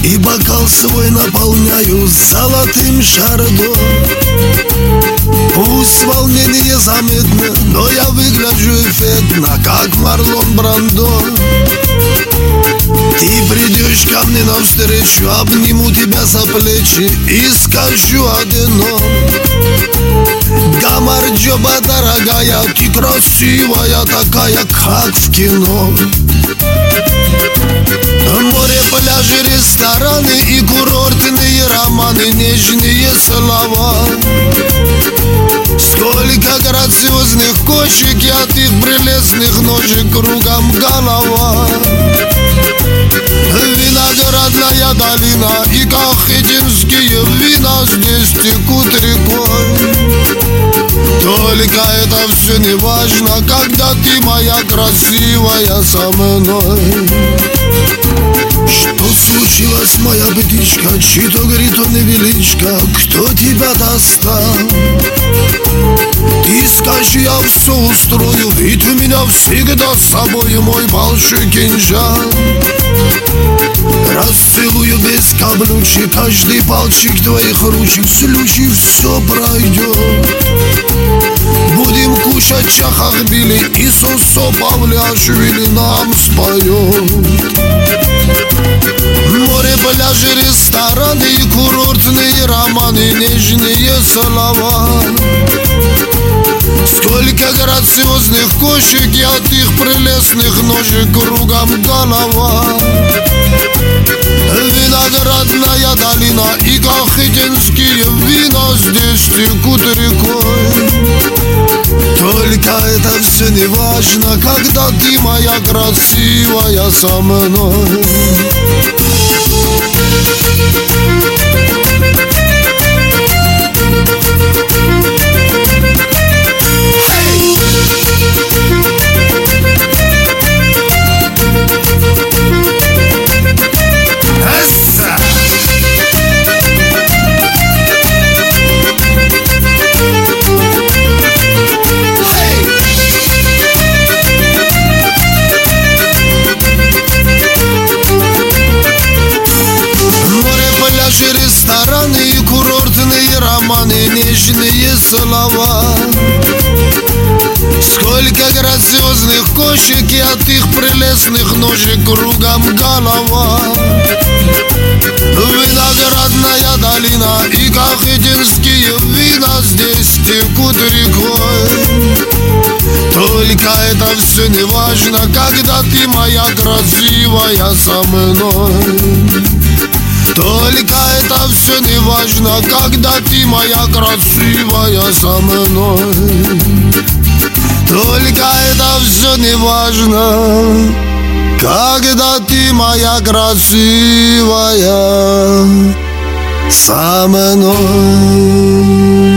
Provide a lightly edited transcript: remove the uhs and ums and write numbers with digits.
И бокал свой наполняю золотым шардо. Пусть волнение заметно, но я выгляжу эффектно, как Марлон Брандо. Ты придешь ко мне навстречу, обниму тебя за плечи и скажу одно: Гамарджоба, дорогая, ты красивая такая, как в кино. Море, пляжи, рестораны и курортные романы, нежные слова. Сколько грациозных кочек и от их прелестных ножек кругом голова. Виноградная долина и кахетинские вина здесь текут рекой. Только это все не важно, когда ты, моя красивая, со мной. Что случилось, моя птичка? Чи то горит, то невеличка? Кто тебя достал? Ты скажи, я все устрою, ведь у меня всегда с собой мой большой кинжал. Расцелую без каблучек каждый пальчик твоих ручек, в случае все пройдет. Будем кушать чахахбили и сосо Павлиашвили нам споет. Море, пляжи, рестораны и курортные романы, нежные слова. Сколько грациозных кошек и от их прелестных ножек кругом голова. Виноградная долина и кахетинские вина здесь текут рекой. Только это все не важно, когда ты, моя красивая, со мной. Рестораны и курортные романы, нежные слова. Сколько грациозных кошек и от их прелестных ножек кругом голова. Виноградная долина и кахетинские вина здесь текут рекой. Только это все не важно, когда ты, моя красивая, со мной. Только это все не важно, когда ты, моя красивая, со мной. Только это все не важно, когда ты, моя красивая, со мной.